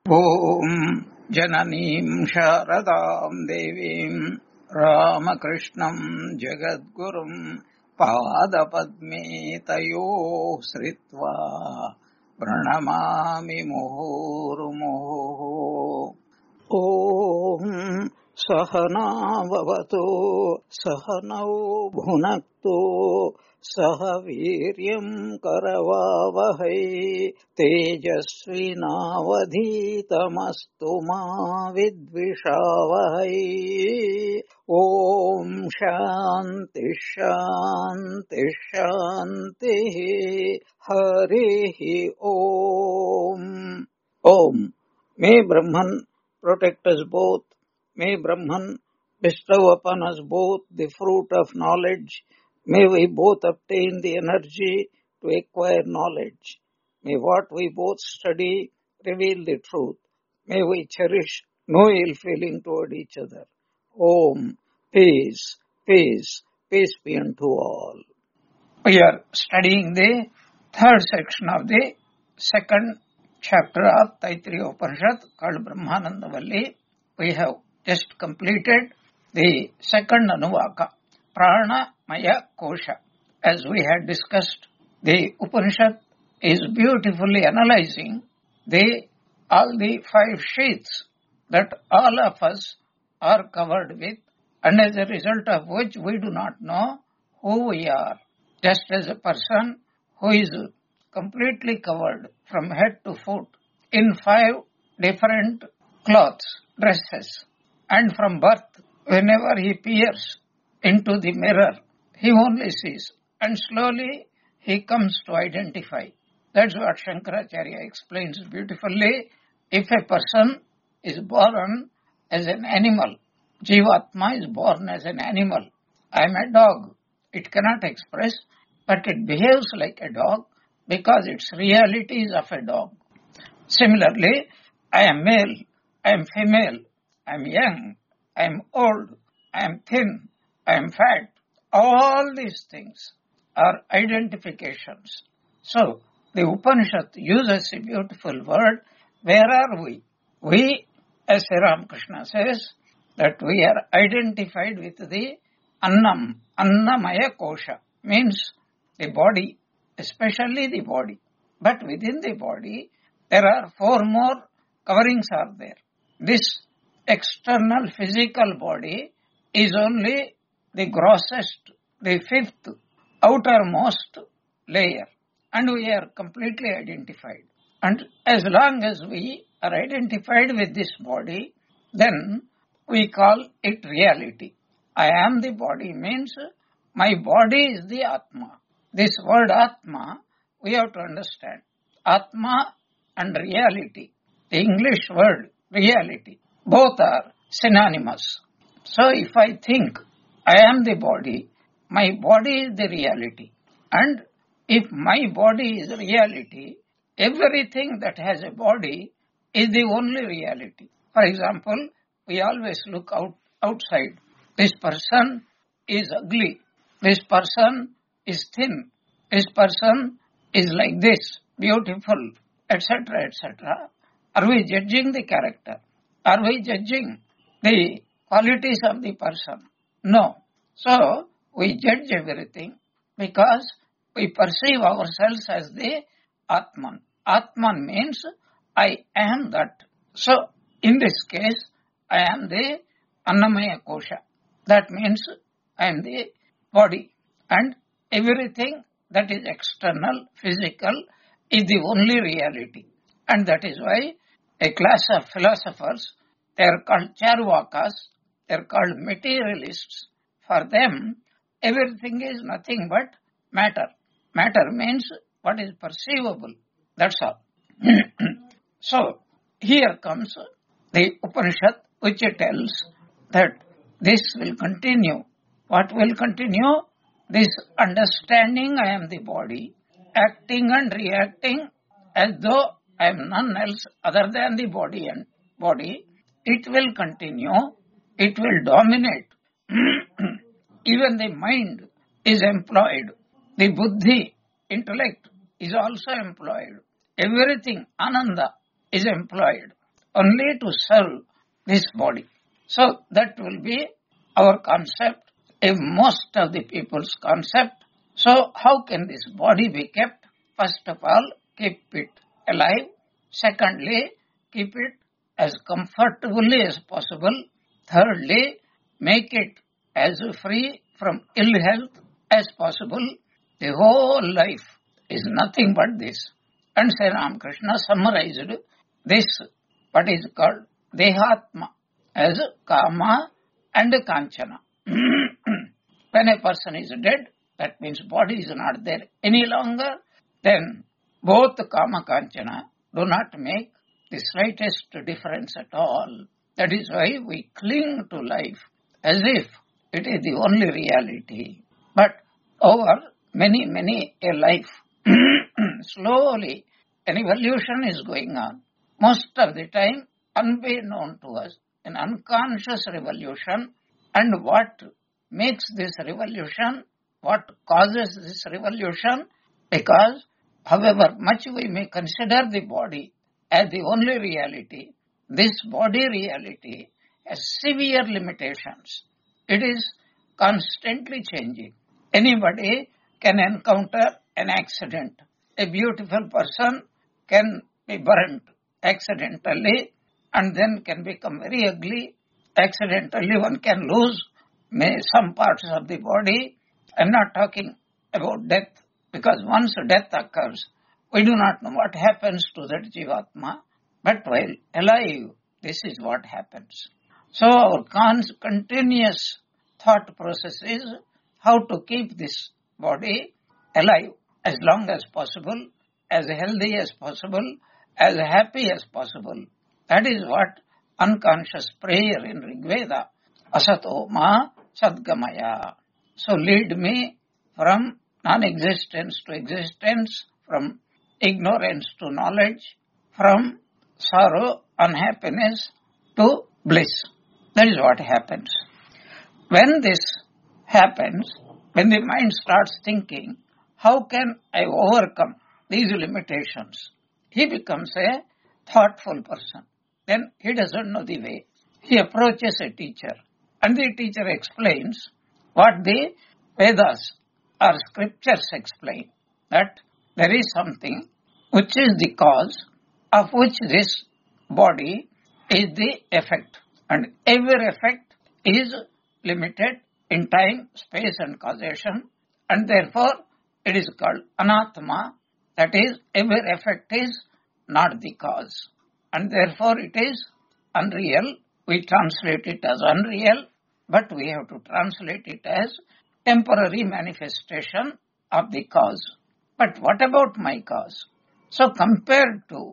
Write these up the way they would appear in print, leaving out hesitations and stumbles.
ॐ जननीं शारदां देवीं रामकृष्णं जगद्गुरुं पादपद्मे तयोः श्रित्वा प्रणमामि मुहुर्मुहुः। ॐ सहनाववतु सहनौ भुनक्तु सह वीर्यं करवावहै तेजस्विनावधीतमस्तु मा विद्विषावहै। ॐ शान्ति शान्ति शान्तिः। हरिः ॐ। May Brahman protect us both. May Brahman bestow upon us both the fruit of knowledge. May we both obtain the energy to acquire knowledge. May what we both study reveal the truth. May we cherish no ill feeling toward each other. Om. Peace, peace, peace be unto all. We are studying the third section of the second chapter of Taittiriya Upanishad called Brahmananda Valli. We have just completed the second Anuvaka, Prana Maya Kosha. As we had discussed, the Upanishad is beautifully analyzing all the five sheaths that all of us are covered with, and as a result of which we do not know who we are. Just as a person who is completely covered from head to foot in five different clothes, dresses, and from birth, whenever he peers into the mirror, he only sees, and slowly he comes to identify. That's what Shankaracharya explains beautifully. If a person is born as an animal, Jivatma is born as an animal. I am a dog. It cannot express, but it behaves like a dog because its reality is of a dog. Similarly, I am male, I am female, I am young, I am old, I am thin, I am fat. All these things are identifications. So, the Upanishad uses a beautiful word. Where are we? We, as Sri Ramakrishna says, that we are identified with the Annam, Annamaya Kosha, means the body, especially the body. But within the body, there are four more coverings are there. This external physical body is only the grossest, the fifth, outermost layer, and we are completely identified. And as long as we are identified with this body, then we call it reality. I am the body means my body is the Atma. This word Atma, we have to understand. Atma and reality, the English word reality, both are synonymous. So if I think I am the body, my body is the reality. And if my body is reality, everything that has a body is the only reality. For example, we always look outside. This person is ugly. This person is thin. This person is like this, beautiful, etc., etc. Are we judging the character? Are we judging the qualities of the person? No. So, we judge everything because we perceive ourselves as the Atman. Atman means I am that. So, in this case, I am the Annamaya Kosha. That means I am the body. And everything that is external, physical, is the only reality. And that is why a class of philosophers, they are called Charvakas, they are called materialists. For them, everything is nothing but matter. Matter means what is perceivable. That's all. So, here comes the Upanishad, which tells that this will continue. What will continue? This understanding I am the body, acting and reacting as though I am none else other than the body and body, it will continue, it will dominate. Even the mind is employed. The buddhi, intellect, is also employed. Everything, ananda, is employed. only to serve this body. So that will be our concept, if most of the people's concept. So how can this body be kept? First of all, keep it alive. Secondly, keep it as comfortably as possible. Thirdly, make it as free from ill health as possible. The whole life is nothing but this. And Sri Ramakrishna summarized this, what is called Dehatma, as Kama and Kanchana. When a person is dead, that means body is not there any longer, then both Kama Kanchana do not make the slightest difference at all. That is why we cling to life as if it is the only reality. But over many a life, slowly an evolution is going on. Most of the time, unbeknown to us, an unconscious revolution. And what makes this revolution? What causes this revolution? Because however much we may consider the body as the only reality, this body reality has severe limitations. It is constantly changing. Anybody can encounter an accident. A beautiful person can be burnt accidentally and then can become very ugly. Accidentally one can lose some parts of the body. I'm not talking about death, because once death occurs, we do not know what happens to that Jivatma. But while alive, this is what happens. So our continuous thought process is how to keep this body alive as long as possible, as healthy as possible, as happy as possible. That is what unconscious prayer in Rigveda, Asato Ma Sadgamaya. So lead me from non-existence to existence, from ignorance to knowledge, from sorrow, unhappiness to bliss. That is what happens. When this happens, when the mind starts thinking, how can I overcome these limitations? He becomes a thoughtful person. Then he doesn't know the way. He approaches a teacher, and the teacher explains what the Vedas or scriptures explain, that there is something which is the cause of which this body is the effect, and every effect is limited in time, space and causation, and therefore it is called Anatma, that is, every effect is not the cause, and therefore it is unreal. We translate it as unreal, but we have to translate it as temporary manifestation of the cause. But what about my cause? So compared to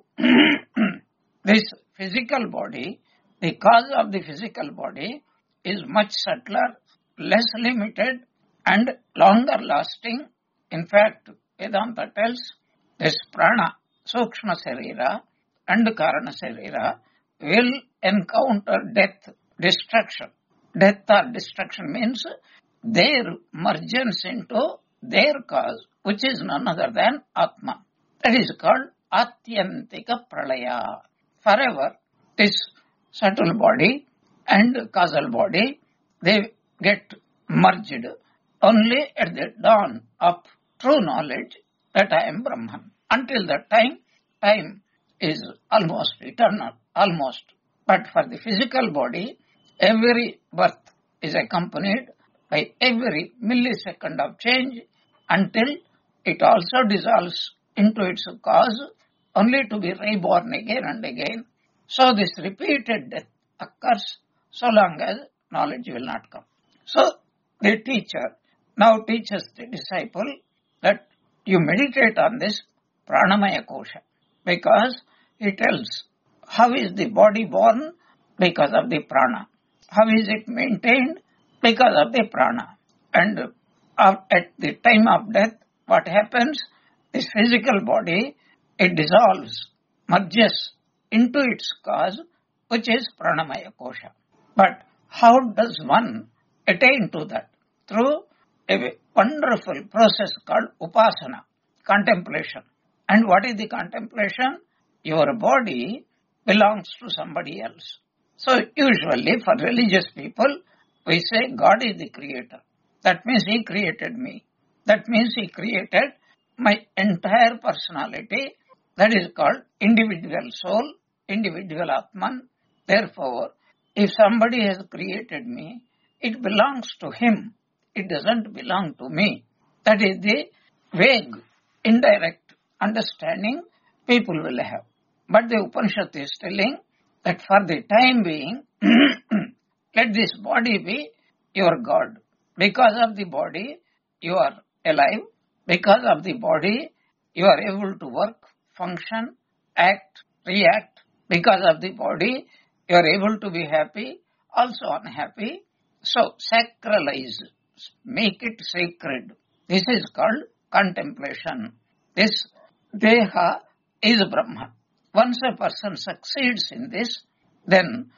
this physical body, the cause of the physical body is much subtler, less limited, and longer lasting. In fact, Vedanta tells this prana, Sukshma Sarira and Karana Sarira will encounter death, destruction. Death or destruction means their mergence into their cause, which is none other than Atma. That is called Atyantika Pralaya. Forever, this subtle body and causal body, they get merged only at the dawn of true knowledge that I am Brahman. Until that time is almost eternal, almost. But for the physical body, every birth is accompanied by every millisecond of change until it also dissolves into its cause, only to be reborn again and again. So this repeated death occurs so long as knowledge will not come. So the teacher now teaches the disciple that you meditate on this Pranamaya Kosha, because he tells how is the body born? Because of the prana. How is it maintained? Because of the prana. And at the time of death, what happens? This physical body, it dissolves, merges into its cause, which is Pranamaya Kosha. But how does one attain to that? Through a wonderful process called Upasana, contemplation. And what is the contemplation? Your body belongs to somebody else. So usually for religious people, we say God is the creator. That means He created me. That means He created my entire personality. That is called individual soul, individual Atman. Therefore, if somebody has created me, it belongs to him. It doesn't belong to me. That is the vague, indirect understanding people will have. But the Upanishad is telling that for the time being, let this body be your God. Because of the body, you are alive. Because of the body, you are able to work, function, act, react. Because of the body, you are able to be happy, also unhappy. So, sacralize, make it sacred. This is called contemplation. This Deha is Brahman. Once a person succeeds in this, then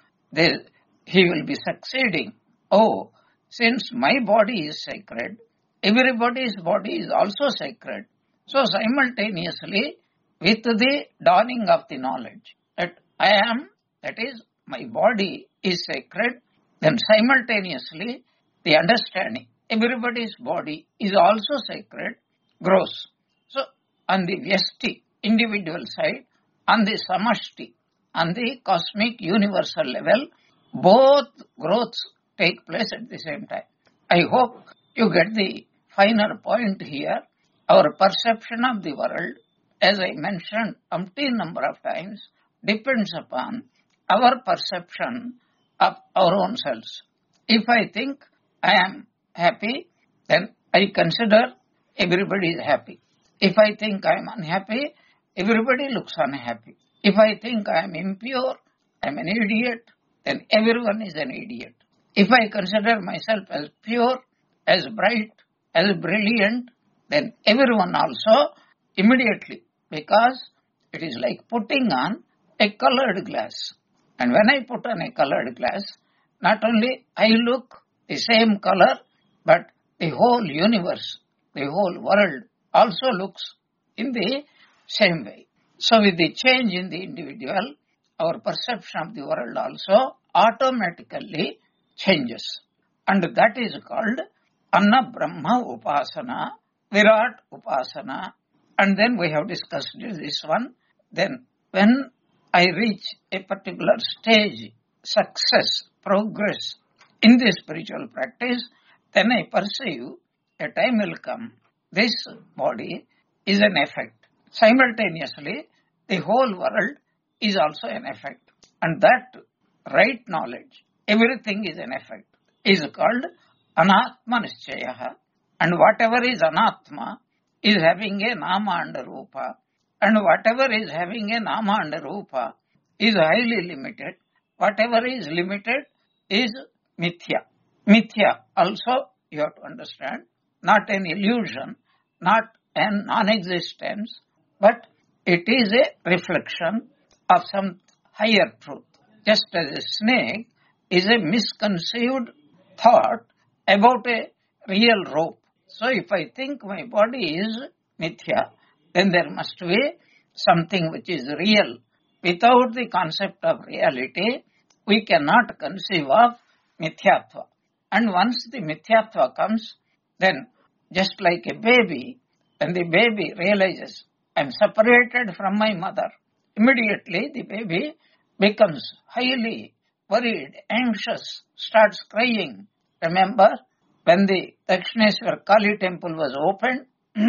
he will be succeeding. Oh, since my body is sacred, everybody's body is also sacred. So simultaneously, with the dawning of the knowledge that I am, that is, my body is sacred, then simultaneously the understanding everybody's body is also sacred grows. So on the Vyasti, individual side, on the Samashti, on the cosmic universal level, both growths take place at the same time. I hope you get the finer point here. Our perception of the world, as I mentioned umpteen number of times, depends upon our perception of our own selves. If I think I am happy, then I consider everybody is happy. If I think I am unhappy, everybody looks unhappy. If I think I am impure, I am an idiot, then everyone is an idiot. If I consider myself as pure, as bright, as brilliant, then everyone also immediately, because it is like putting on a colored glass. And when I put on a colored glass, not only I look the same color, but the whole universe, the whole world also looks in the same way. So with the change in the individual, our perception of the world also automatically changes. And that is called Anna Brahma Upasana, Virat Upasana. And then we have discussed this one. Then when I reach a particular stage, success, progress in the spiritual practice, then I perceive a time will come. This body is an effect. Simultaneously, the whole world is also an effect. And that right knowledge, everything is an effect, is called Anatma Nischaya. And whatever is Anatma is having a Nama and Rupa. And whatever is having a Nama and Rupa is highly limited. Whatever is limited is Mithya. Mithya also, you have to understand, not an illusion, not an non-existence, but it is a reflection of some higher truth. Just as a snake is a misconceived thought about a real rope. So if I think my body is Mithya, then there must be something which is real. Without the concept of reality, we cannot conceive of Mithyatva. And once the Mithyatva comes, then just like a baby, when the baby realizes, I am separated from my mother, immediately the baby becomes highly worried, anxious, starts crying. Remember, when the Dakshineswar Kali temple was opened,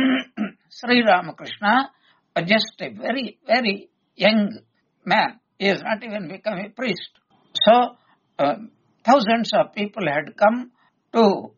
Sri Ramakrishna was just a very, very young man. He has not even become a priest. So, thousands of people had come to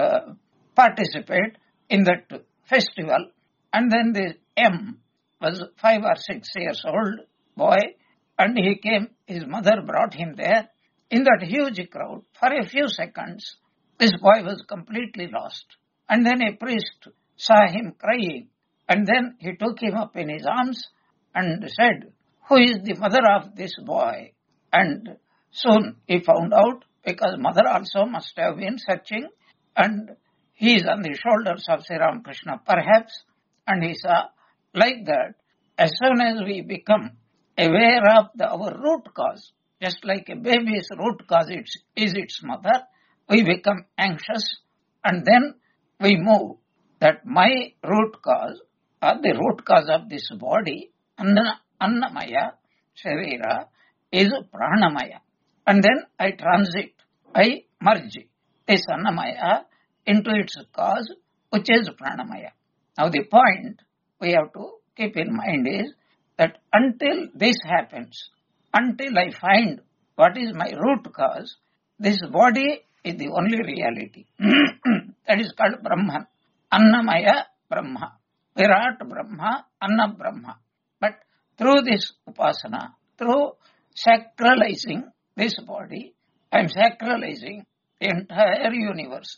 participate in that festival. And then the M was 5 or 6 years old boy, and he came, his mother brought him there. In that huge crowd, for a few seconds, this boy was completely lost. And then a priest saw him crying, and then he took him up in his arms and said, who is the mother of this boy? And soon he found out, because mother also must have been searching, and he is on the shoulders of Sri Ramakrishna perhaps, and he saw like that, as soon as we become aware of our root cause. Just like a baby's root cause is its mother, we become anxious and then we move. That my root cause or the root cause of this body, Annamaya, Sharira, is Pranamaya. And then I transit, I merge this Annamaya into its cause, which is Pranamaya. Now the point we have to keep in mind is that until this happens, until I find what is my root cause, this body is the only reality. That is called Brahman. Annamaya Brahma. Virat Brahma, Anna Brahma. But through this upasana, through sacralizing this body, I am sacralizing the entire universe.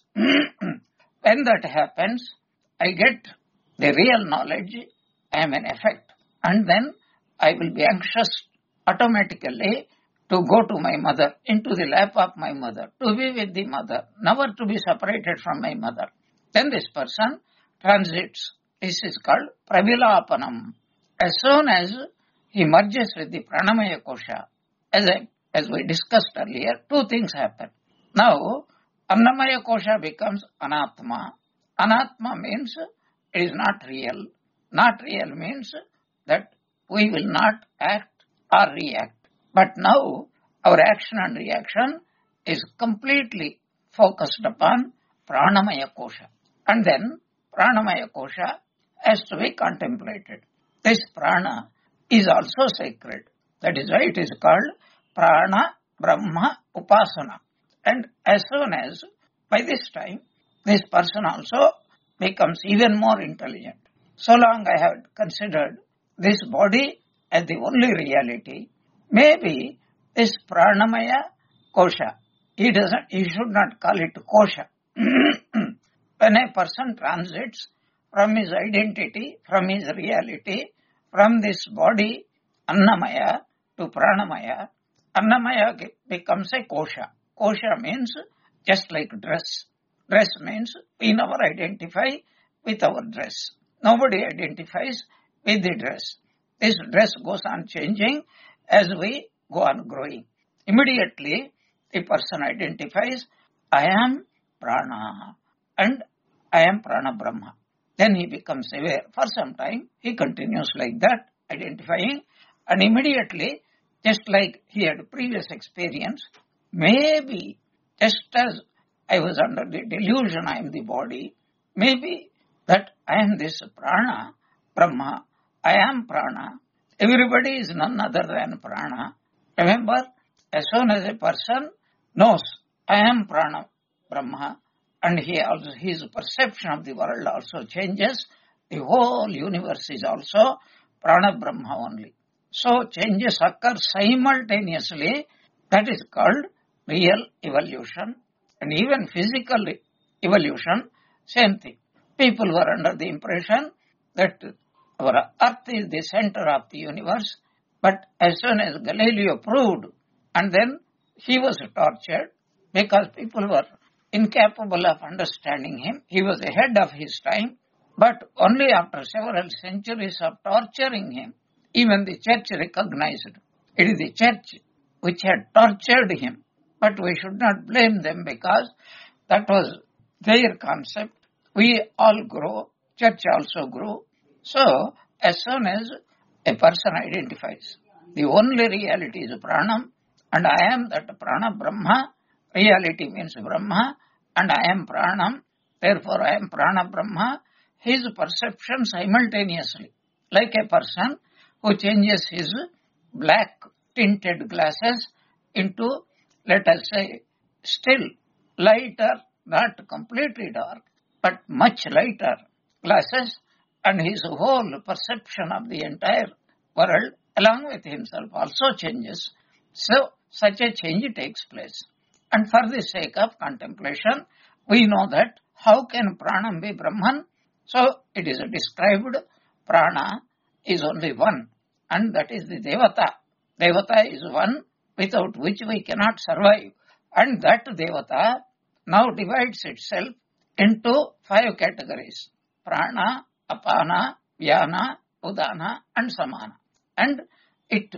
When that happens, I get the real knowledge, I am an effect. And then I will be anxious automatically to go to my mother, into the lap of my mother, to be with the mother, never to be separated from my mother. Then this person transits. This is called Pravilapanam. As soon as he merges with the Pranamaya Kosha, as we discussed earlier, two things happen. Now, Annamaya Kosha becomes Anatma. Anatma means it is not real. Not real means that we will not act or react. But now, our action and reaction is completely focused upon Pranamaya Kosha. And then, Pranamaya Kosha has to be contemplated. This Prana is also sacred. That is why it is called Prana Brahma Upasana. And as soon as, by this time, this person also becomes even more intelligent. So long I have considered this body as the only reality, maybe this Pranamaya Kosha, he should not call it Kosha. When a person transits from his identity, from his reality, from this body, Annamaya to Pranamaya, Annamaya becomes a Kosha. Kosha means just like dress. Dress means we never identify with our dress. Nobody identifies with the dress. This dress goes on changing as we go on growing. Immediately, the person identifies, I am Prana and I am Prana Brahma. Then he becomes aware. For some time, he continues like that, identifying, and immediately, just like he had previous experience, maybe just as I was under the delusion I am the body, maybe that I am this Prana, Brahma, I am Prana, everybody is none other than Prana. Remember, as soon as a person knows I am Prana, Brahma, and his perception of the world also changes, the whole universe is also Prana Brahma only. So changes occur simultaneously. That is called real evolution. And even physical evolution, same thing. People were under the impression that our earth is the center of the universe. But as soon as Galileo proved, and then he was tortured because people were incapable of understanding him. He was ahead of his time. But only after several centuries of torturing him, even the church recognized it is the church which had tortured him. But we should not blame them because that was their concept. We all grow, church also grew. So, as soon as a person identifies, the only reality is Pranam, and I am that Prana Brahma, reality means Brahma, and I am Pranam, therefore I am Prana Brahma, his perception simultaneously, like a person who changes his black tinted glasses into, let us say, still lighter, not completely dark, but much lighter glasses, and his whole perception of the entire world along with himself also changes. So, such a change takes place. And for the sake of contemplation, we know that how can Pranam be Brahman? So, it is described, Prana is only one, and that is the Devata. Devata is one without which we cannot survive. And that Devata now divides itself into 5 categories. Prana, Apana, Vyana, Udana and Samana. And it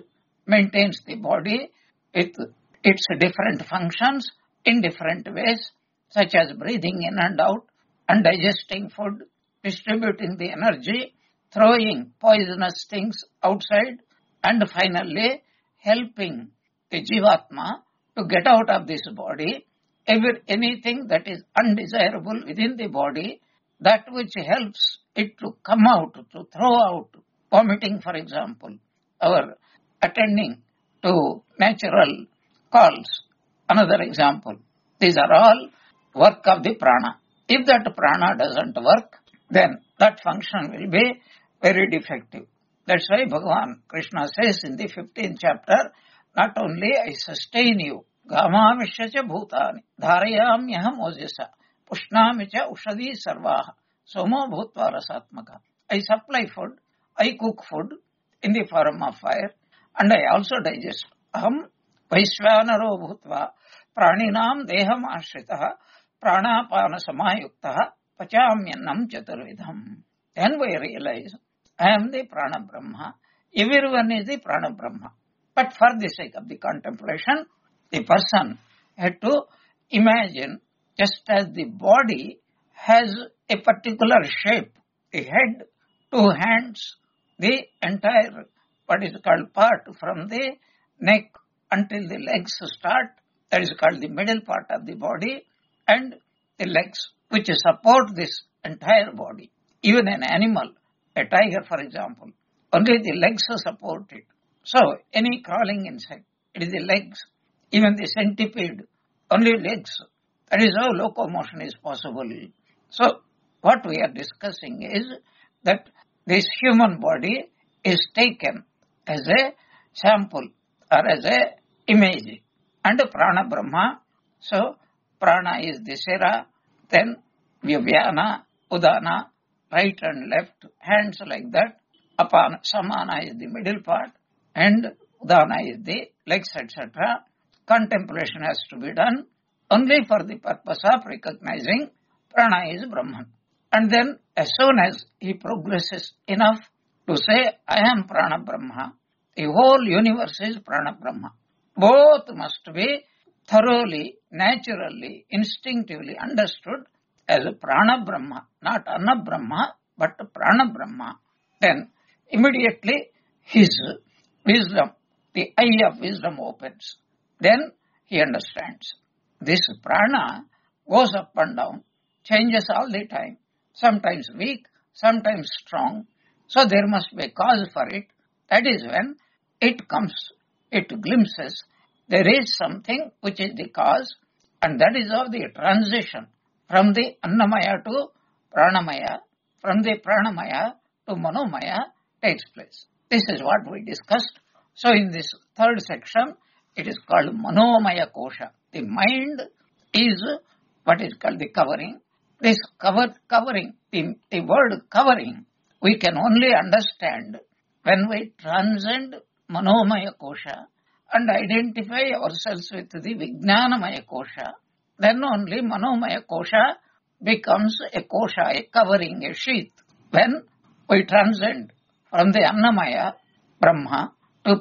maintains the body with its different functions in different ways, such as breathing in and out, and digesting food, distributing the energy, throwing poisonous things outside, and finally helping the Jivatma to get out of this body anything that is undesirable within the body, that which helps it to come out, to throw out, vomiting, for example, or attending to natural calls. Another example. These are all work of the prana. If that prana doesn't work, then that function will be very defective. That's why Bhagavan Krishna says in the 15th chapter, not only I sustain you, Gamamishacha bhutani, dharayamyaham ojasa, pushnamicha ushadi sarvaha, somo bhutva rasatmaka. I supply food, I cook food in the form of fire, and I also digest. Aham vaishvanaro bhutva, praninam deham ashritaha, pranapana samayuktaha, pachamyanam chaturvidham. Then we realize, I am the prana brahma, everyone is the prana brahma. But for the sake of the contemplation, the person had to imagine, just as the body has a particular shape, the head, 2 hands, the entire, what is called part from the neck until the legs start, that is called the middle part of the body, and the legs which support this entire body. Even an animal, a tiger for example, only the legs support it. So, any crawling insect, it is the legs. Even the centipede, only legs. That is how locomotion is possible. So, what we are discussing is that this human body is taken as a sample or as a image. And prana brahma, so prana is the sera, then vyavana, udana, right and left, hands like that, apana, samana is the middle part, and udana is the legs, etc. Contemplation has to be done only for the purpose of recognizing prana is Brahman. And then as soon as he progresses enough to say, I am prana Brahma, the whole universe is prana Brahma. Both must be thoroughly, naturally, instinctively understood as a prana Brahma, not anna Brahma, but prana Brahma. Then immediately his wisdom, the eye of wisdom opens. Then he understands. This prana goes up and down, changes all the time, sometimes weak, sometimes strong. So there must be a cause for it. That is when it comes, it glimpses. There is something which is the cause, and that is of the transition from the Annamaya to Pranamaya, from the Pranamaya to Manomaya takes place. This is what we discussed. So in this third section, it is called Manomaya Kosha. The mind is what is called the covering. This covering, the word covering, we can only understand when we transcend Manomaya Kosha and identify ourselves with the Vijnanamaya Kosha. Then only Manomaya Kosha becomes a kosha, a covering, a sheath. When we transcend from the Annamaya, Brahma, to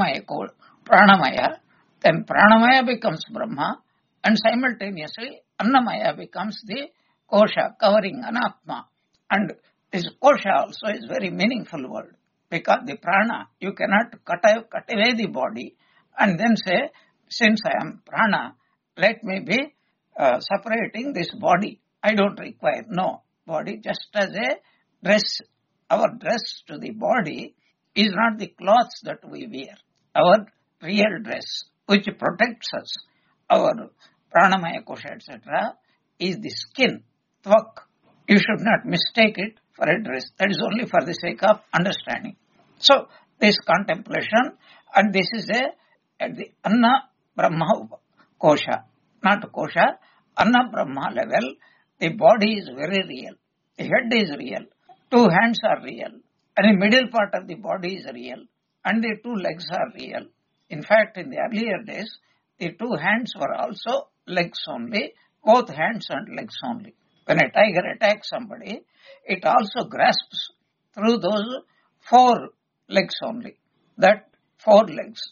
Pranamaya, then Pranamaya becomes Brahma, and simultaneously Annamaya becomes the kosha, covering, anatma. And this kosha also is very meaningful word, because the prana, you cannot cut away the body and then say, since I am prana, let me be separating this body. I don't require, no, body just as a dress. Our dress to the body is not the clothes that we wear. Our real dress, which protects us, our pranamaya kosha, etc., is the skin, tvak. You should not mistake it for a dress. That is only for the sake of understanding. So, this contemplation, and this is at the Anna Brahma kosha, not kosha, Anna Brahma level, the body is very real. The head is real. 2 hands are real. And the middle part of the body is real. And the 2 legs are real. In fact, in the earlier days, the 2 hands were also legs only, both hands and legs only. When a tiger attacks somebody, it also grasps through those 4 legs only. That 4 legs.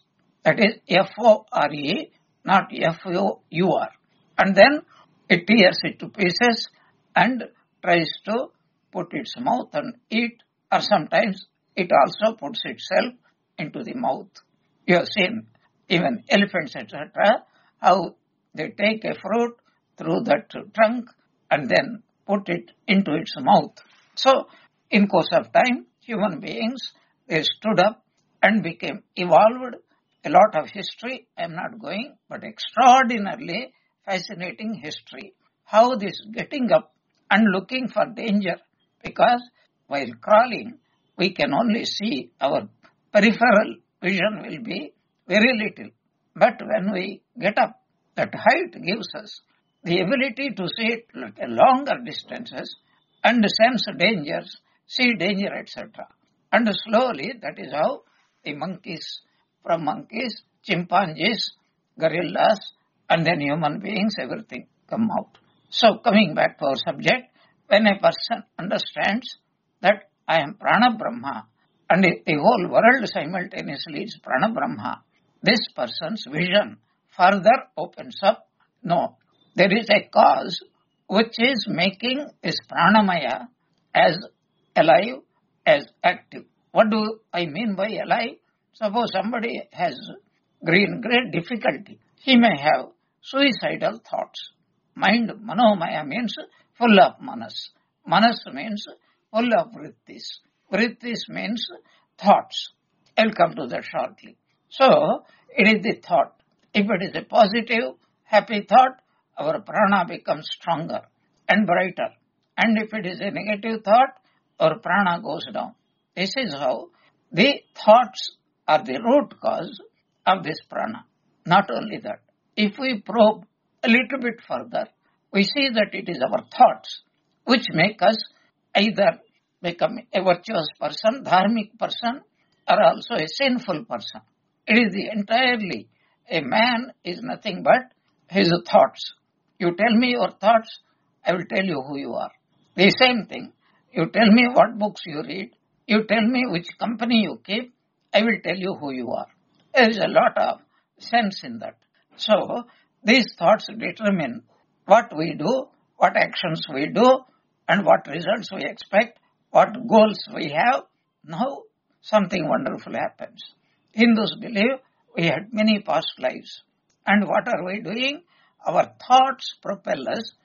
That is F-O-R-E, not F-O-U-R. And then it tears it to pieces and tries to put its mouth and eat, or sometimes it also puts itself into the mouth. You have seen even elephants, etc., how they take a fruit through that trunk and then put it into its mouth. So, in course of time, human beings, they stood up and became evolved. A lot of history, I am not going, but extraordinarily fascinating history. How this getting up and looking for danger, because while crawling, we can only see, our peripheral vision will be very little. But when we get up, that height gives us the ability to see it at longer distances and sense dangers, see danger, etc. And slowly, that is how the monkeys, from monkeys, chimpanzees, gorillas, and then human beings, everything come out. So, coming back to our subject, when a person understands that I am Prana Brahma and the whole world simultaneously is Prana Brahma, this person's vision further opens up. No, there is a cause which is making this Pranamaya as alive, as active. What do I mean by alive? Suppose somebody has great difficulty. He may have suicidal thoughts. Mind, manomaya, means full of manas. Manas means full of vrittis. Vrittis means thoughts. I'll come to that shortly. So, it is the thought. If it is a positive, happy thought, our prana becomes stronger and brighter. And if it is a negative thought, our prana goes down. This is how the thoughts are the root cause of this prana. Not only that, if we probe a little bit further, we see that it is our thoughts which make us either become a virtuous person, dharmic person, or also a sinful person. It is the entirely, a man is nothing but his thoughts. You tell me your thoughts, I will tell you who you are. The same thing, you tell me what books you read, you tell me which company you keep, I will tell you who you are. There is a lot of sense in that. So, these thoughts determine what we do, what actions we do, and what results we expect, what goals we have. Now, something wonderful happens. Hindus believe we had many past lives. And what are we doing? Our thoughts propel us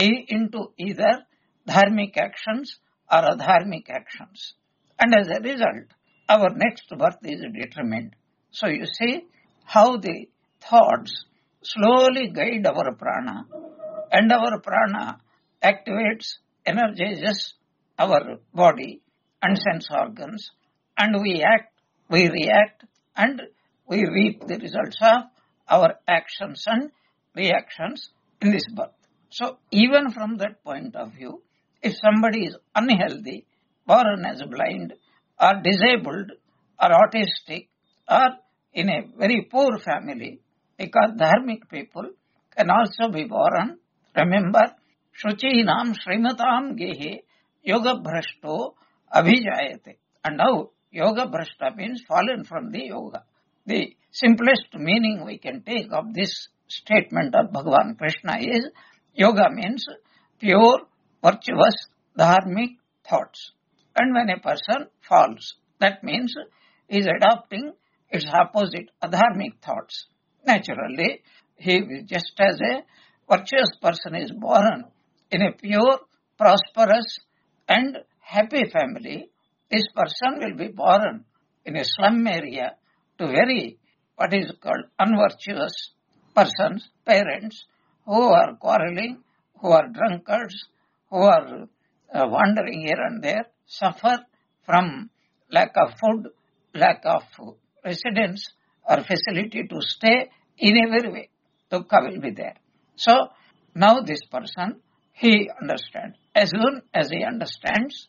into either dharmic actions or adharmic actions. And as a result, our next birth is determined. So you see how the thoughts slowly guide our prana, and our prana activates, energizes our body and sense organs, and we act, we react, and we reap the results of our actions and reactions in this birth. So even from that point of view, if somebody is unhealthy, born as blind, or disabled, or autistic, or in a very poor family, because dharmic people can also be born. Remember, Shuchinam Srimatam Gehe Yoga Bhrashto Abhijayate. And now, Yoga Bhrashta means fallen from the yoga. The simplest meaning we can take of this statement of Bhagavan Krishna is, yoga means pure, virtuous, dharmic thoughts. And when a person falls, that means he is adopting its opposite, adharmic thoughts. Naturally, just as a virtuous person is born in a pure, prosperous and happy family, this person will be born in a slum area to very, what is called, unvirtuous persons, parents, who are quarreling, who are drunkards, who are wandering here and there, suffer from lack of food, lack of residence or facility to stay. In every way, dukkha will be there. So, now this person, he understands. As soon as he understands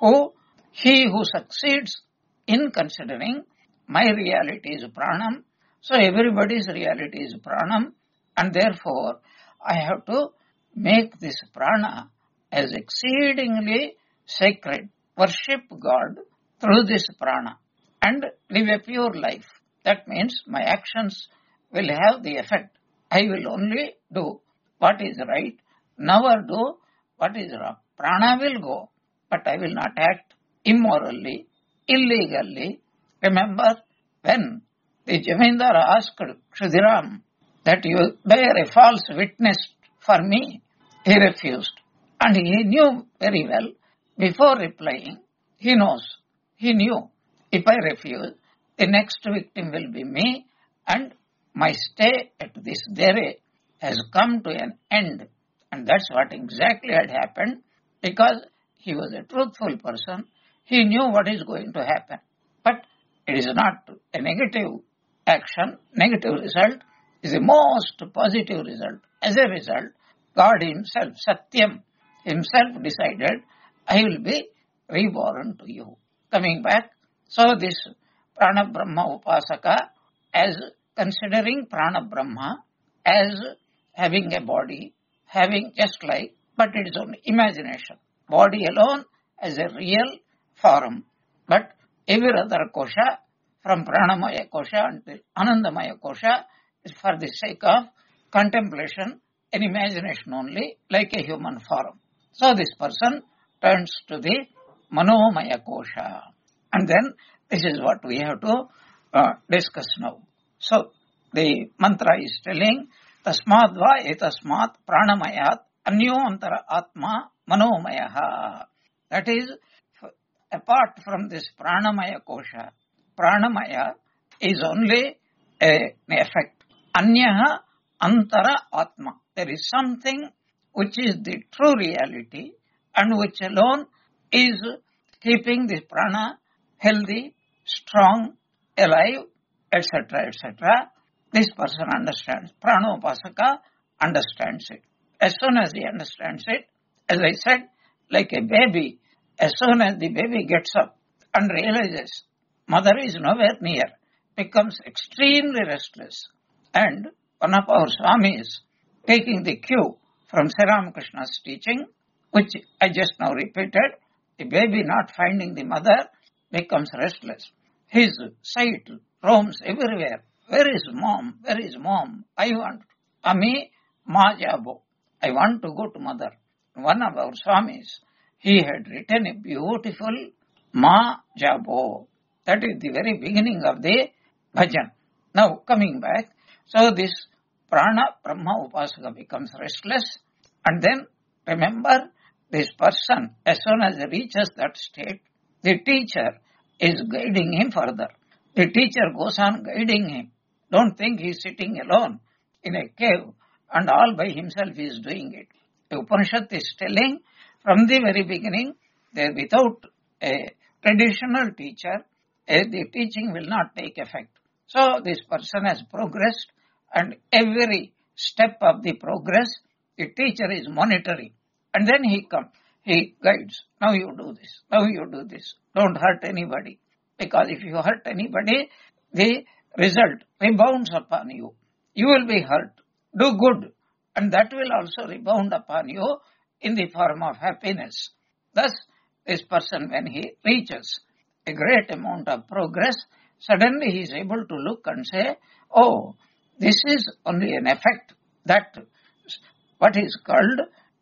he who succeeds in considering my reality is pranam, so everybody's reality is pranam, and therefore I have to make this prana as exceedingly sacred, worship God through this prana and live a pure life. That means my actions will have the effect. I will only do what is right, never do what is wrong. Prana will go, but I will not act immorally, illegally. Remember when the Jamindar asked Kshudiram that you bear a false witness for me, he refused. And he knew very well, before replying, he knew, if I refuse, the next victim will be me, and my stay at this dairy has come to an end. And that's what exactly had happened, because he was a truthful person. He knew what is going to happen. But it is not a negative action. Negative result is the most positive result. As a result, God himself, Satyam, himself decided, I will be reborn to you. Coming back, so this Prana Brahma Upasaka, as considering Prana Brahma as having a body, having just like, but it is only imagination. Body alone as a real form, but every other kosha, from Pranamaya kosha until Anandamaya kosha, is for the sake of contemplation, an imagination only, like a human form. So this person turns to the Manomaya kosha. And then this is what we have to discuss now. So the mantra is telling, Tasmadva etasmat pranamayat anyo antara atma manomayaha. That is, apart from this pranamaya kosha, pranamaya is only an effect. Anyaha antara atma. There is something which is the true reality and which alone is keeping the prana healthy, strong, alive, etc., etc. This person understands. Pranopasaka understands it. As soon as he understands it, as I said, like a baby, as soon as the baby gets up and realizes mother is nowhere near, becomes extremely restless. And one of our Swamis, taking the cue from Sri Ramakrishna's teaching, which I just now repeated, the baby not finding the mother becomes restless. His sight roams everywhere. Where is mom? Where is mom? I want Ami Ma Jabo. I want to go to mother. One of our Swamis, he had written a beautiful Ma Jabo. That is the very beginning of the bhajan. Now coming back, so this Prana Brahma Upasaka becomes restless, and then remember this person, as soon as he reaches that state, the teacher is guiding him further. The teacher goes on guiding him. Don't think he is sitting alone in a cave and all by himself he is doing it. The Upanishad is telling from the very beginning that without a traditional teacher, the teaching will not take effect. So this person has progressed, and every step of the progress, the teacher is monitoring. And then he comes, he guides. Now you do this, now you do this. Don't hurt anybody. Because if you hurt anybody, the result rebounds upon you. You will be hurt. Do good. And that will also rebound upon you in the form of happiness. Thus, this person, when he reaches a great amount of progress, suddenly he is able to look and say, oh, this is only an effect. That what is called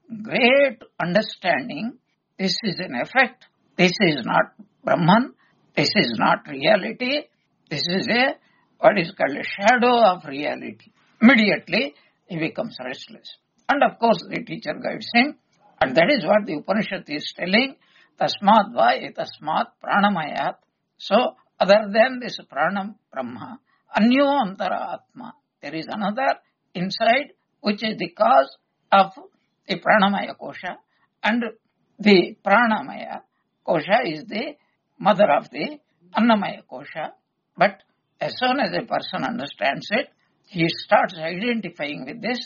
great understanding, this is an effect. This is not Brahman. This is not reality. This is what is called a shadow of reality. Immediately, he becomes restless. And of course, the teacher guides him. And that is what the Upanishad is telling. Tasmat va etasmat pranamayat. So, other than this pranam brahma, anyo antara atma. There is another inside which is the cause of the pranamaya kosha. And the pranamaya kosha is the mother of the annamaya kosha. But as soon as a person understands it, he starts identifying with this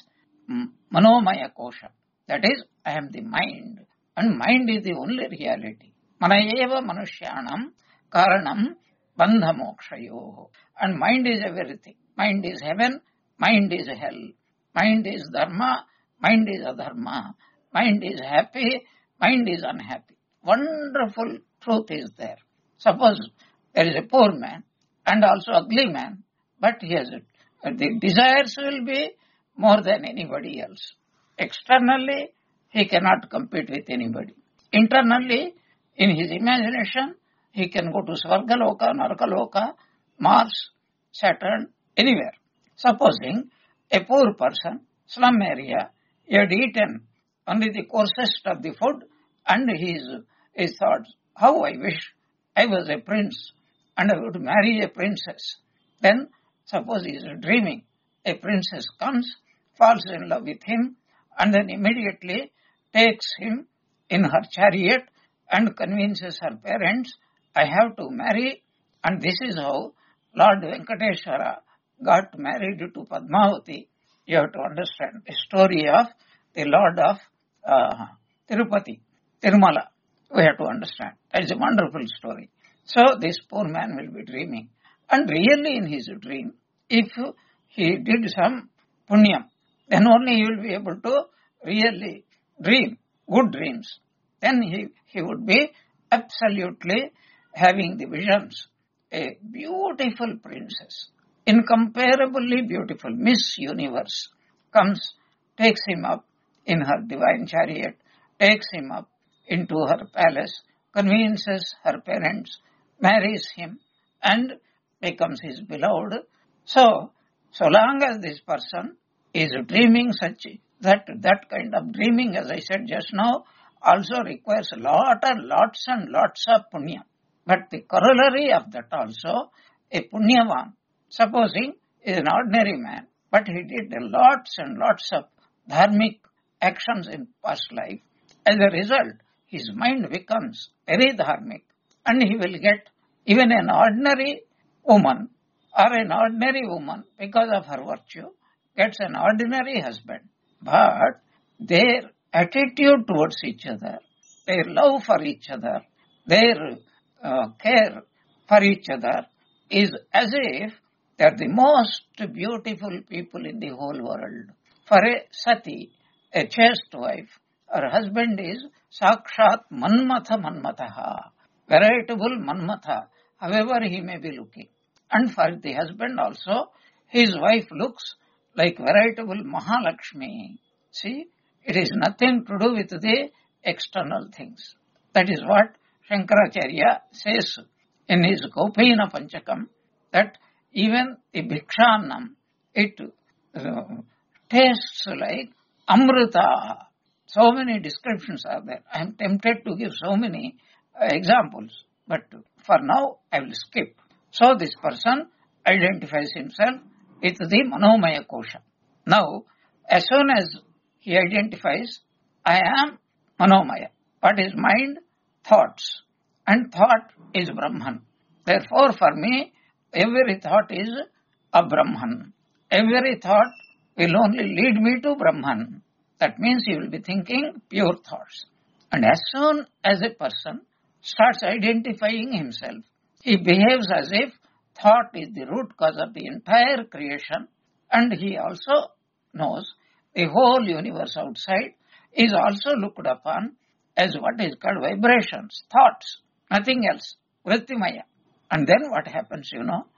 manomaya kosha. That is, I am the mind. And mind is the only reality. Manayeva manushyanam karanam bandha mokshayo. And mind is everything. Mind is heaven, mind is hell. Mind is dharma, mind is adharma. Mind is happy, mind is unhappy. Wonderful truth is there. Suppose there is a poor man and also ugly man, but he has the desires will be more than anybody else. Externally, he cannot compete with anybody. Internally, in his imagination, he can go to Svargaloka, Narkaloka, Mars, Saturn, anywhere. Supposing a poor person, slum area, he had eaten only the coarsest of the food, and he thought, how I wish I was a prince and I would marry a princess. Then, suppose he is dreaming, a princess comes, falls in love with him, and then immediately takes him in her chariot and convinces her parents, I have to marry, and this is how Lord Venkateshwara got married to Padmavati. You have to understand the story of the Lord of Tirupati, Tirumala. We have to understand. That is a wonderful story. So this poor man will be dreaming. And really in his dream, if he did some punyam, then only he will be able to really dream, good dreams. Then he would be absolutely having the visions. A beautiful princess, incomparably beautiful, Miss Universe, comes, takes him up in her divine chariot, takes him up into her palace, convinces her parents, marries him, and becomes his beloved. So long as this person is dreaming such that kind of dreaming, as I said just now, also requires lots and lots of punya. But the corollary of that also, a punyavan, supposing is an ordinary man, but he did lots and lots of dharmic actions in past life. As a result, his mind becomes very dharmic, and he will get even an ordinary woman or an ordinary woman, because of her virtue, gets an ordinary husband. But their attitude towards each other, their love for each other, their care for each other is as if they are the most beautiful people in the whole world. For a sati, a chaste wife, her husband is Sakshat Manmatha, veritable Manmatha, however he may be looking. And for the husband also, his wife looks like veritable Mahalakshmi. See, it is nothing to do with the external things. That is what Shankaracharya says in his Kaupayana Panchakam, that even the Bhikshannam, it tastes like Amrita. So many descriptions are there. I am tempted to give so many examples, but for now I will skip. So this person identifies himself with the Manomaya Kosha. Now, as soon as he identifies, I am Manomaya. What is mind? Thoughts. And thought is Brahman. Therefore, for me, every thought is a Brahman. Every thought will only lead me to Brahman. That means he will be thinking pure thoughts. And as soon as a person starts identifying himself, he behaves as if thought is the root cause of the entire creation, and he also knows the whole universe outside is also looked upon as what is called vibrations, thoughts, nothing else, Vrittimaya. And then what happens,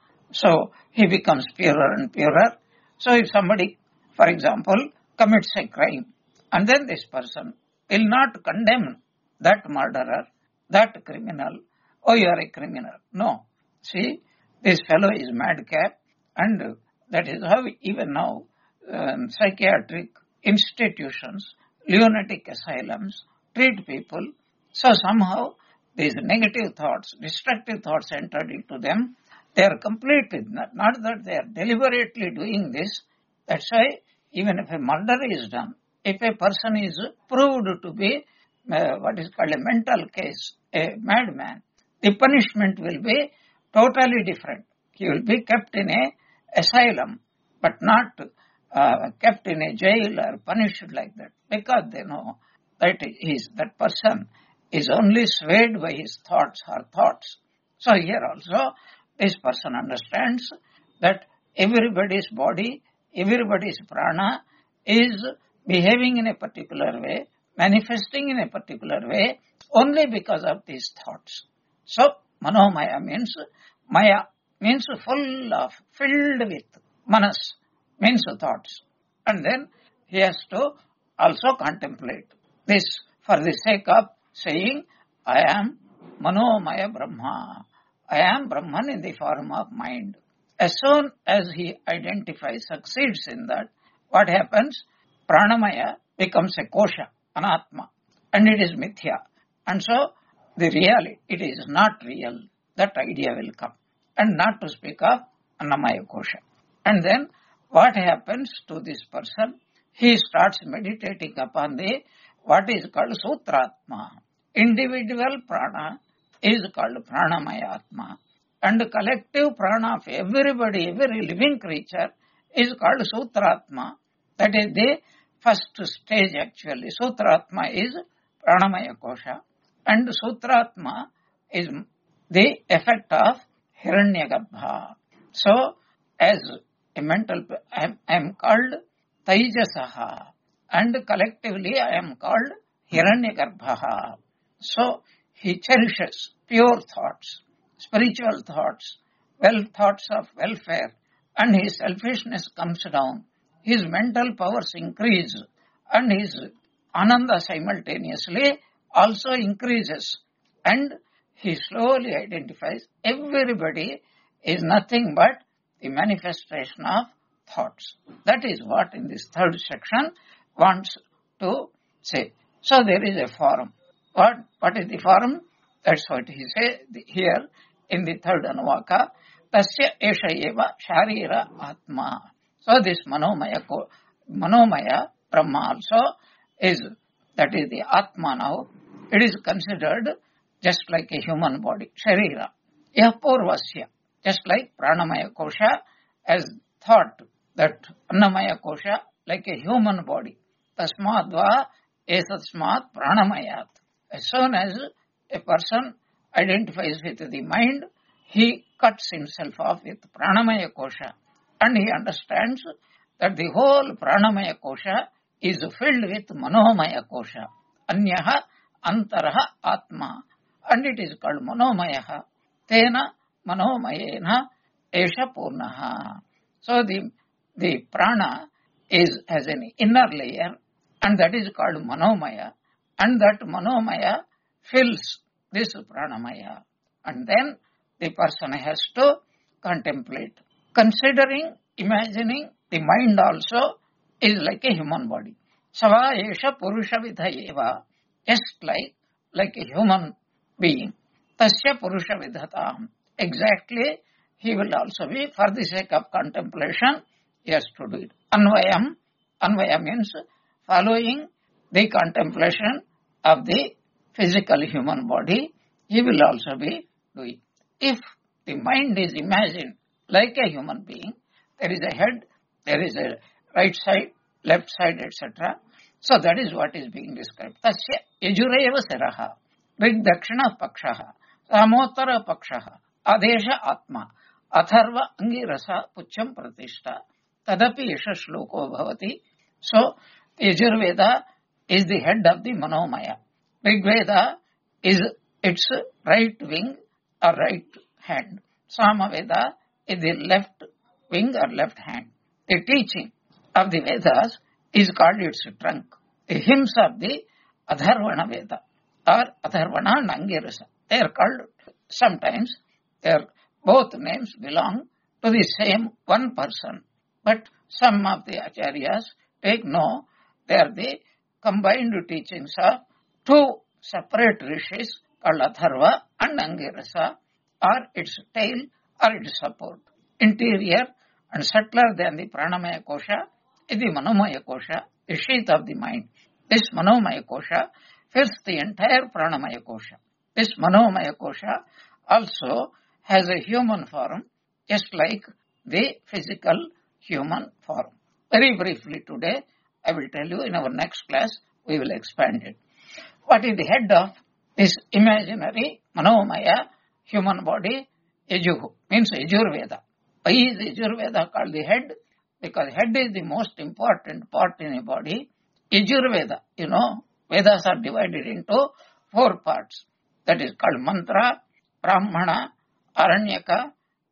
So he becomes purer and purer. So if somebody, for example, commits a crime, and then this person will not condemn that murderer, that criminal, oh, you are a criminal. No. See, this fellow is madcap, and that is how even now psychiatric institutions, lunatic asylums treat people. So somehow these negative thoughts, destructive thoughts entered into them. They are completely, not that they are deliberately doing this. That's why even if a murder is done, if a person is proved to be what is called a mental case, a madman, the punishment will be totally different. He will be kept in a asylum, but not kept in a jail or punished like that, because they know that person is only swayed by his thoughts, her thoughts. So here also, this person understands that everybody's body, everybody's prana is behaving in a particular way, manifesting in a particular way, only because of these thoughts. So, Manomaya means Maya, means filled with. Manas means thoughts. And then he has to also contemplate this for the sake of saying, I am Manomaya Brahma. I am Brahman in the form of mind. As soon as he identifies, succeeds in that, what happens? Pranamaya becomes a kosha, anatma, and it is mithya. And so, the reality, it is not real. That idea will come. And not to speak of Annamaya kosha. And then, what happens to this person? He starts meditating upon the, what is called Sutratma. Individual prana is called Pranamaya Atma. And the collective prana of everybody, every living creature is called Sutratma. That is the first stage actually. Sutratma is Pranamaya Kosha. And Sutratma is the effect of Hiranyagarbha. So, as a mental, I am called Taijasaha. And collectively I am called Hiranyagarbha. So, he cherishes pure thoughts, spiritual thoughts, thoughts of welfare, and his selfishness comes down. His mental powers increase, and his ananda simultaneously also increases. And he slowly identifies everybody is nothing but the manifestation of thoughts. That is what in this third section wants to say. So there is a form. What is the form? That's what he says here in the third Anuvaka. Tasya esha eva sharira atma. So this Manomaya Brahma also is, that is the Atma now. It is considered just like a human body, Sharira. Yapurvasya, just like Pranamaya Kosha as thought that Annamaya Kosha like a human body. Tasmadva esatsmat Pranamayat. As soon as a person identifies with the mind, he cuts himself off with Pranamaya Kosha. And he understands that the whole Pranamaya Kosha is filled with Manomaya Kosha. Anyaha Antaraha Atma. And it is called Manomaya. Tena Manomayena Esha Purnaha. So the prana has an inner layer, and that is called Manomaya. And that Manomaya fills this Pranamaya. And then the person has to contemplate. Considering, imagining the mind also is like a human body. Sava esha purusha vidha eva. Just like a human being. Tasya purusha vidhatam. Exactly, he will also be, for the sake of contemplation, he has to do it. Anvaya means following the contemplation of the physical human body, he will also be doing. If the mind is imagined like a human being, there is a head, there is a right side, left side, etc. So that is what is being described. Tasya yajureva saraha, rigdakshana pakshaha, samottara pakshaha, adesha atma, atharva angirasa pucham pratishta, tadapi yasha shloko bhavati. So Yajurveda is the head of the Manomaya. Rigveda is its right wing or right hand. Samaveda is the left wing or left hand. The teaching of the Vedas is called its trunk. The hymns of the Atharvana Veda or Atharvana and Angirasa. They are called, sometimes both names belong to the same one person. But some of the acharyas take no, they are the combined teachings of two separate rishis called Atharva and Angirasa, or its tail or its support. Interior and subtler than the Pranamaya Kosha is the Manomaya Kosha, the sheath of the mind. This Manomaya Kosha fills the entire Pranamaya Kosha. This Manomaya Kosha also has a human form, just like the physical human form. Very briefly today, I will tell you, in our next class, we will expand it. What is the head of this imaginary Manomaya human body? Yajuhu, means Yajurveda. Why is Yajurveda called the head? Because head is the most important part in a body. Yajurveda, Vedas are divided into 4 parts. That is called Mantra, Brahmana, Aranyaka,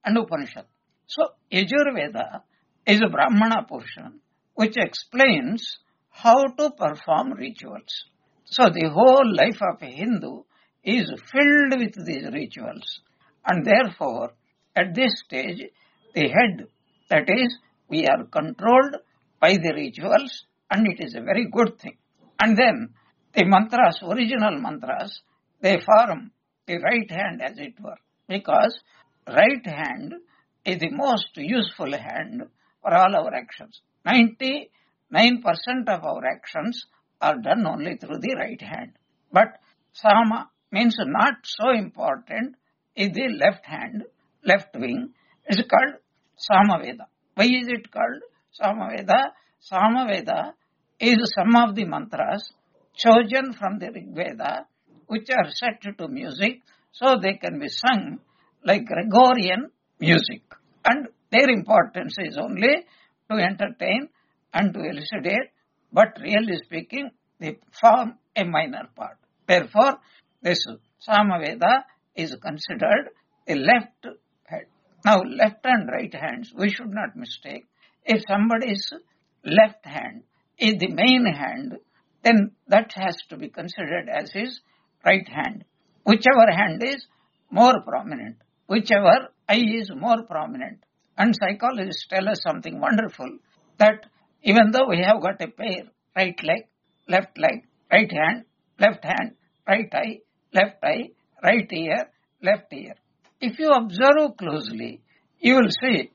and Upanishad. So Yajurveda is a Brahmana portion which explains how to perform rituals. So the whole life of a Hindu is filled with these rituals, and therefore at this stage the head, that is, we are controlled by the rituals, and it is a very good thing. And then the mantras, original mantras, they form the right hand, as it were, because right hand is the most useful hand for all our actions. 99% of our actions are done only through the right hand. But Sama means not so important is the left hand, left wing, is called Samaveda. Why is it called Samaveda? Samaveda is some of the mantras chosen from the Rig Veda, which are set to music, so they can be sung like Gregorian music. And their importance is only to entertain and to elucidate, but really speaking, they form a minor part. Therefore, this Samaveda is considered a left head. Now, left and right hands, we should not mistake. If somebody's left hand is the main hand, then that has to be considered as his right hand. Whichever hand is more prominent, whichever eye is more prominent. And psychologists tell us something wonderful, that even though we have got a pair, right leg, right hand, right eye, right ear, left ear. If you observe closely, you will see,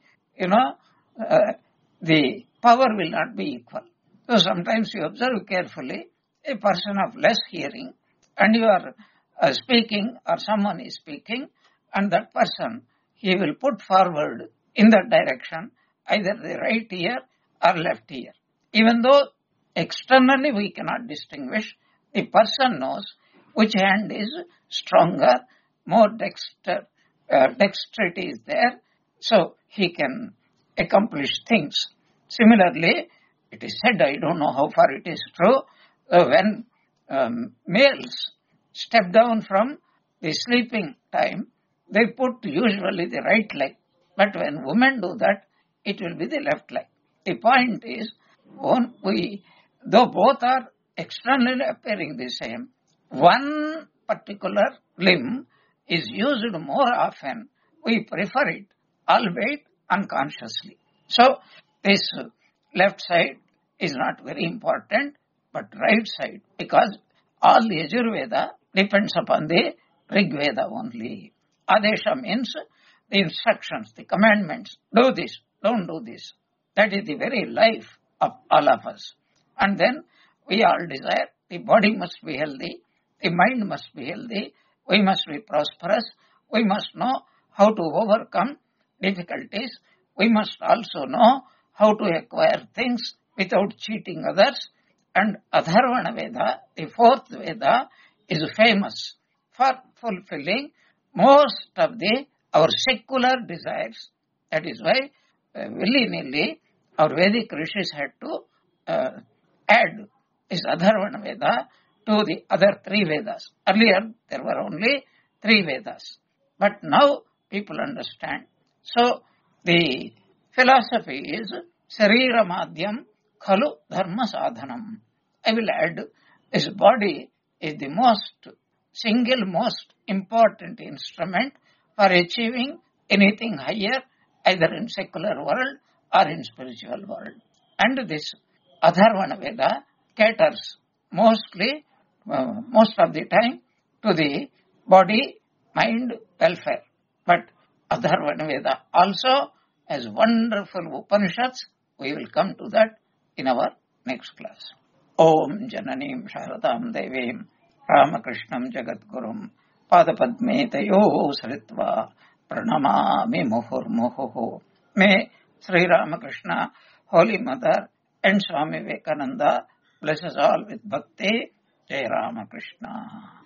the power will not be equal. So sometimes you observe carefully, a person of less hearing, and you are speaking, or someone is speaking, and that person, he will put forward in that direction either the right ear or left ear. Even though externally we cannot distinguish, the person knows which hand is stronger, more dexterity is there, so he can accomplish things. Similarly, it is said, I don't know how far it is true, when males step down from the sleeping time, they put usually the right leg. But when women do that, it will be the left leg. The point is, though both are externally appearing the same, one particular limb is used more often. We prefer it, albeit unconsciously. So, this left side is not very important, but right side, because all the Yajurveda depends upon the Rig Veda only. Adesha means the instructions, the commandments. Do this, don't do this. That is the very life of all of us. And then we all desire the body must be healthy, the mind must be healthy, we must be prosperous, we must know how to overcome difficulties, we must also know how to acquire things without cheating others. And Atharvana Veda, the fourth Veda, is famous for fulfilling most of our secular desires. That is why willy-nilly our Vedic rishis had to add this Atharvana Veda to the other three Vedas. Earlier there were only three Vedas, but now people understand. So the philosophy is Sarira Madhyam Khalu Dharma Sadhanam. I will add, this body is the single most important instrument for achieving anything higher, either in secular world or in spiritual world. And this Atharvana Veda caters most of the time to the body, mind, welfare. But Atharvana Veda also has wonderful Upanishads. We will come to that in our next class. Om Jananim Sharadam Devim Ramakrishnam Jagadgurum Padapadme Tayo Saritva Pranamami Muhurmuhu. May Sri Ramakrishna, Holy Mother, and Swami Vivekananda bless us all with bhakti. Jai Ramakrishna.